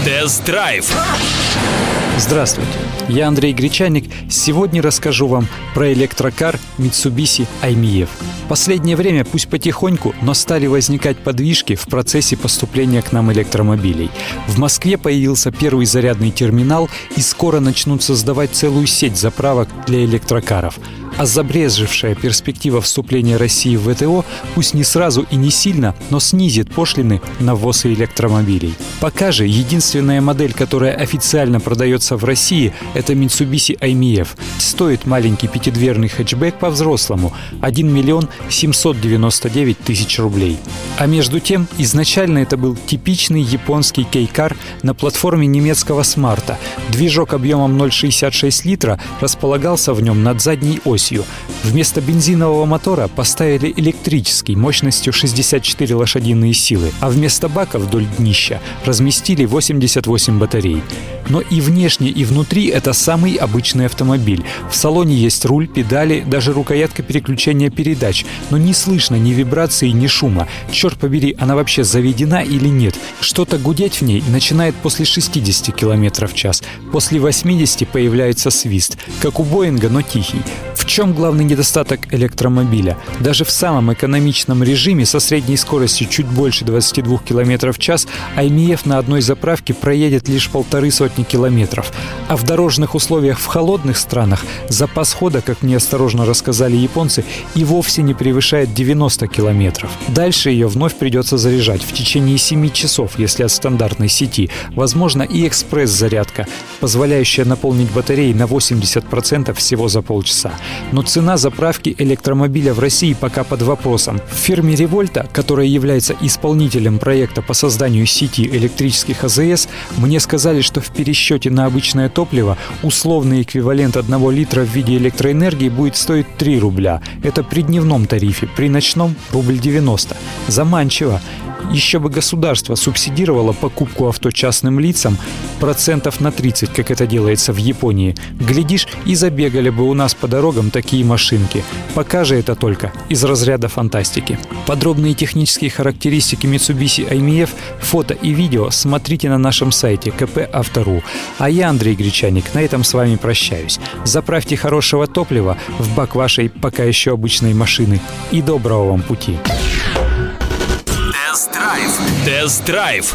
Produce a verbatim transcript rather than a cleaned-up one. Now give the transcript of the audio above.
Тест-драйв. Здравствуйте, я Андрей Гречаник. Сегодня расскажу вам про электрокар Mitsubishi ай эм и эф. В последнее время, пусть потихоньку, но стали возникать подвижки в процессе поступления к нам электромобилей. В Москве появился первый зарядный терминал, и скоро начнут создавать целую сеть заправок для электрокаров. А забрезжившая перспектива вступления России в вэ тэ о пусть не сразу и не сильно, но снизит пошлины на ввоз электромобилей. Пока же единственная модель, которая официально продается в России, это Mitsubishi ай эм и эф. Стоит маленький пятидверный хэтчбэк по-взрослому один миллион семьсот девяносто девять тысяч рублей. А между тем, изначально это был типичный японский кей-кар на платформе немецкого смарта. Движок объемом ноль целых шестьдесят шесть сотых литра располагался в нем над задней осью. Вместо бензинового мотора поставили электрический мощностью шестьдесят четыре лошадиные силы, а вместо бака вдоль днища разместили восемьдесят восемь батарей. Но и внешне, и внутри это самый обычный автомобиль. В салоне есть руль, педали, даже рукоятка переключения передач, но не слышно ни вибрации, ни шума. Черт побери, она вообще заведена или нет? Что-то гудеть в ней начинает после шестидесяти километров в час. После восьмидесяти появляется свист, как у Боинга, но тихий. В чем главный недостаток электромобиля? Даже в самом экономичном режиме со средней скоростью чуть больше двадцати двух километров в час ай эм и эф на одной заправке проедет лишь полторы сотни километров. А в дорожных условиях в холодных странах запас хода, как мне осторожно рассказали японцы, и вовсе не превышает девяноста километров. Дальше ее вновь придется заряжать в течение семи часов, если от стандартной сети. Возможно и экспресс-зарядка, позволяющая наполнить батареи на восемьдесят процентов всего за полчаса. Но цена заправки электромобиля в России пока под вопросом. В фирме Револьта, которая является исполнителем проекта по созданию сети электрических а зэ эс, мне сказали, что в пересчете на обычное топливо условный эквивалент одного литра в виде электроэнергии будет стоить три рубля. Это при дневном тарифе, при ночном — рубль девяносто. Заманчиво. Еще бы государство субсидировало покупку авто частным лицам процентов на тридцать, как это делается в Японии. Глядишь, и забегали бы у нас по дорогам такие машинки. Пока же это только из разряда фантастики. Подробные технические характеристики Mitsubishi ай эм и эф, фото и видео смотрите на нашем сайте ка пэ авто точка ру. А я, Андрей Гречаник, на этом с вами прощаюсь. Заправьте хорошего топлива в бак вашей пока еще обычной машины и доброго вам пути. Тест-драйв. Тест-драйв.